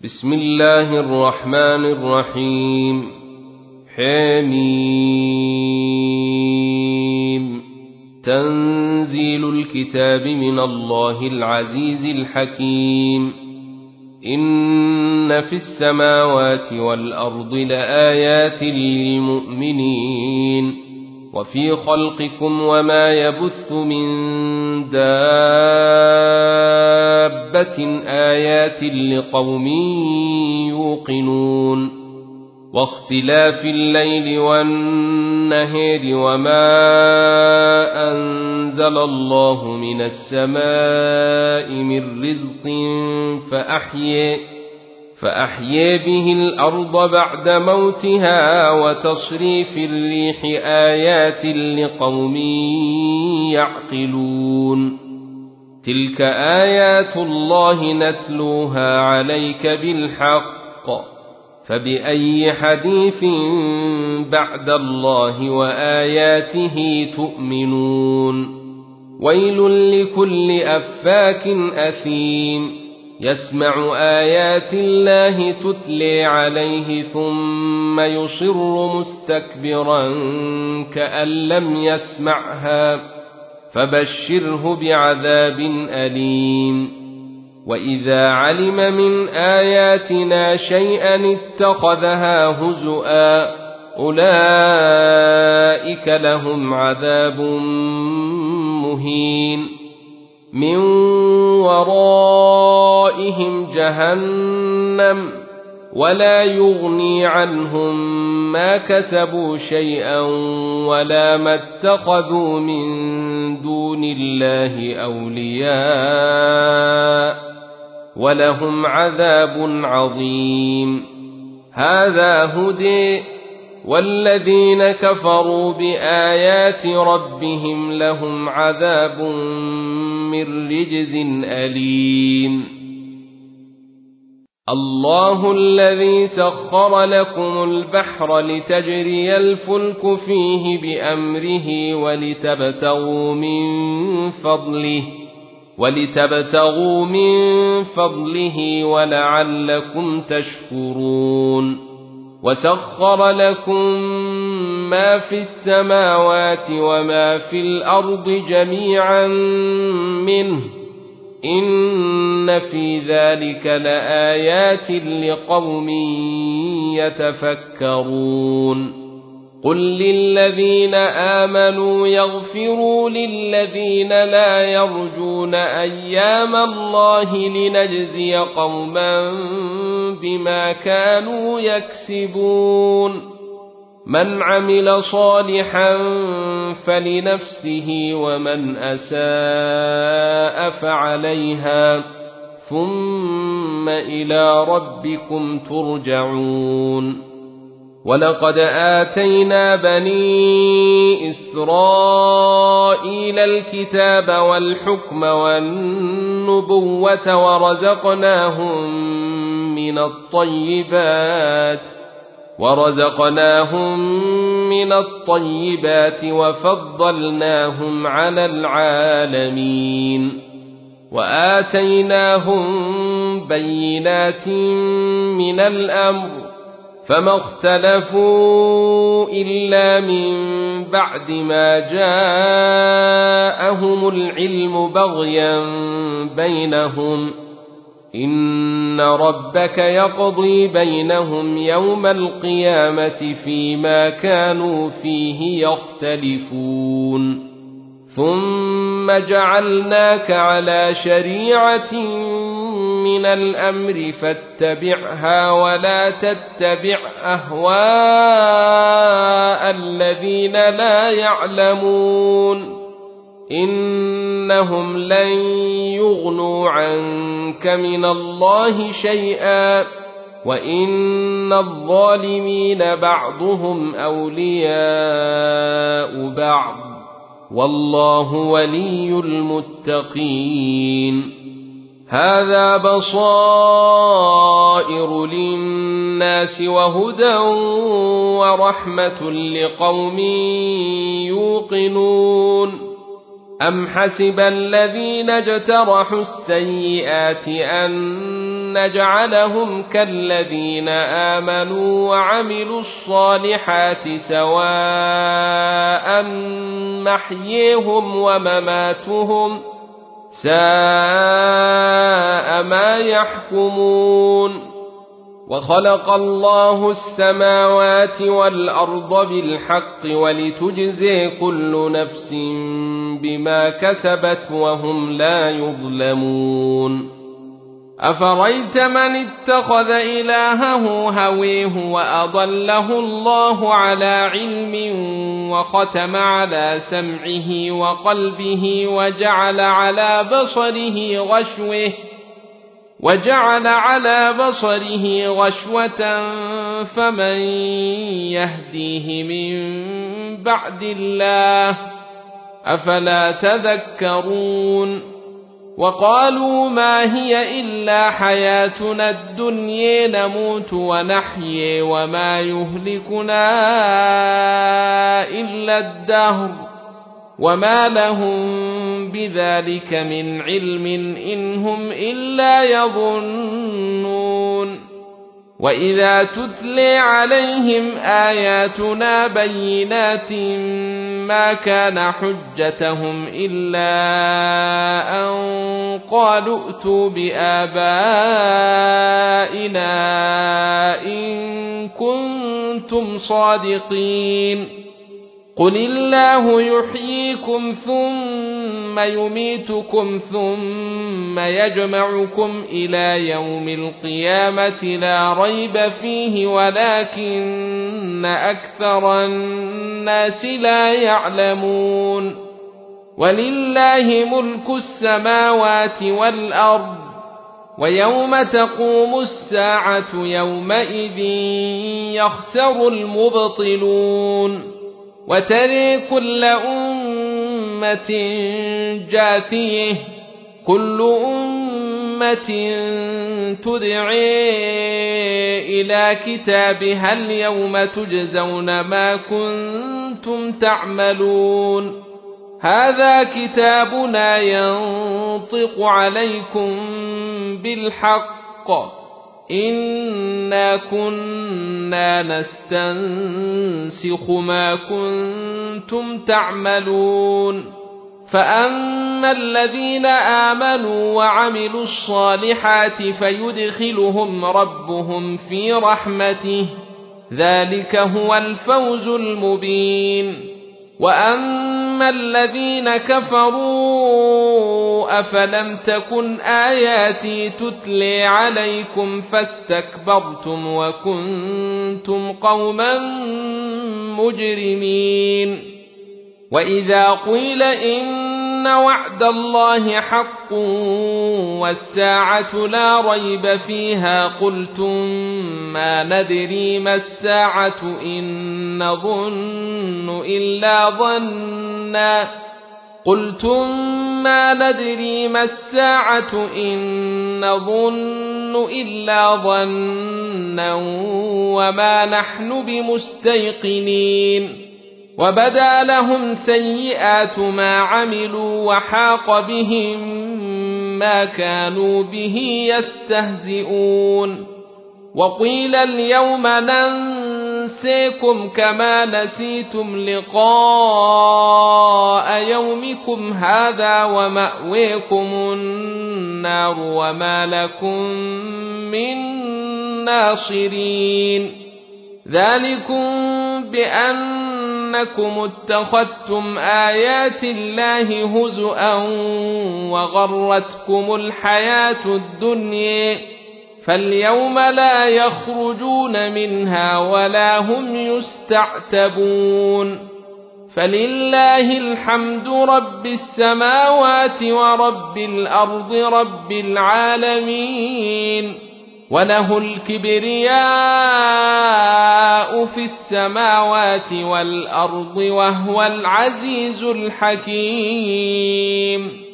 بسم الله الرحمن الرحيم. حميم. تنزيل الكتاب من الله العزيز الحكيم. إن في السماوات والأرض لآيات للمؤمنين وفي خلقكم وما يبث من دابة آيات لقوم يوقنون واختلاف الليل والنهار وما أنزل الله من السماء من رزق فأحيا به الأرض بعد موتها وتصريف الريح آيات لقوم يعقلون. تلك آيات الله نتلوها عليك بالحق فبأي حديث بعد الله وآياته تؤمنون. ويل لكل أفاك أثيم يسمع آيات الله تتلي عليه ثم يصر مستكبرا كأن لم يسمعها فبشره بعذاب أليم. وإذا علم من آياتنا شيئا اتخذها هزؤا أولئك لهم عذاب مهين من ورائهم جهنم ولا يغني عنهم ما كسبوا شيئا ولا ما اتخذوا من دون الله أولياء ولهم عذاب عظيم. هذا هدى والذين كفروا بآيات ربهم لهم عذاب من رجز أليم. الله الذي سخر لكم البحر لتجري الفلك فيه بأمره ولتبتغوا من فضله ولعلكم تشكرون. وسخر لكم ما في السماوات وما في الأرض جميعا منه إن في ذلك لآيات لقوم يتفكرون. قل للذين آمنوا يغفروا للذين لا يرجون أيام الله لنجزي قوما بما كانوا يكسبون. من عمل صالحا فلنفسه ومن أساء فعليها ثم إلى ربكم ترجعون. ولقد آتينا بني إسرائيل الكتاب والحكم والنبوة ورزقناهم من الطيبات وفضلناهم على العالمين وآتيناهم بينات من الأمر فما اختلفوا إلا من بعد ما جاءهم العلم بغيا بينهم إن ربك يقضي بينهم يوم القيامة فيما كانوا فيه يختلفون. ثم جعلناك على شريعة من الأمر فاتبعها ولا تتبع أهواء الذين لا يعلمون إنهم لن يغنوا عنك من الله شيئا وإن الظالمين بعضهم أولياء بعض والله ولي المتقين. هذا بصائر للناس وهدى ورحمة لقوم يوقنون. أم حسب الذين اجترحوا السيئات أن نجعلهم كالذين آمنوا وعملوا الصالحات سواء محييهم ومماتهم ساء ما يحكمون وخلق الله السماوات والأرض بالحق ولتجزي كل نفس بما كسبت وهم لا يظلمون أفرأيت من اتخذ إلهه هويه وأضله الله على علم وختم على سمعه وقلبه وجعل على بصره غشوة فمن يهديه من بعد الله أفلا تذكرون وقالوا ما هي إلا حياتنا الدنيا نموت ونحيي وما يهلكنا إلا الدهر وما لهم بذلك من علم إن هم إلا يظنون وإذا تتلي عليهم آياتنا بينات ما كان حجتهم إلا أن قالوا ائتوا بآبائنا إن كنتم صادقين قل الله يحييكم ثم يميتكم ثم يجمعكم إلى يوم القيامة لا ريب فيه ولكن أكثر الناس لا يعلمون ولله ملك السماوات والأرض ويوم تقوم الساعة يومئذ يخسر المبطلون وترى كل أمة جاثية كل أمة تدعي إلى كتابها اليوم تجزون ما كنتم تعملون هذا كتابنا ينطق عليكم بالحق إنا كنا نستنسخ ما كنتم تعملون فأما الذين آمنوا وعملوا الصالحات فيدخلهم ربهم في رحمته ذلك هو الفوز المبين وأما الذين كفروا أفلم تكن آياتي تتلي عليكم فاستكبرتم وكنتم قوما مجرمين وإذا قيل إن وعد الله حق والساعة لا ريب فيها قلتم ما ندري ما الساعة إن نظن إلا ظنا وما نحن بمستيقنين وبدا لهم سيئات ما عملوا وحاق بهم ما كانوا به يستهزئون وقيل اليوم ننسيكم كما نسيتم لقاء يومكم هذا ومأويكم النار وما لكم من ناصرين ذلكم بأنكم اتخذتم آيات الله هزؤا وغرتكم الحياة الدنيا فاليوم لا يخرجون منها ولا هم يستعتبون فلله الحمد رب السماوات ورب الأرض رب العالمين وله الكبرياء في السماوات والأرض وهو العزيز الحكيم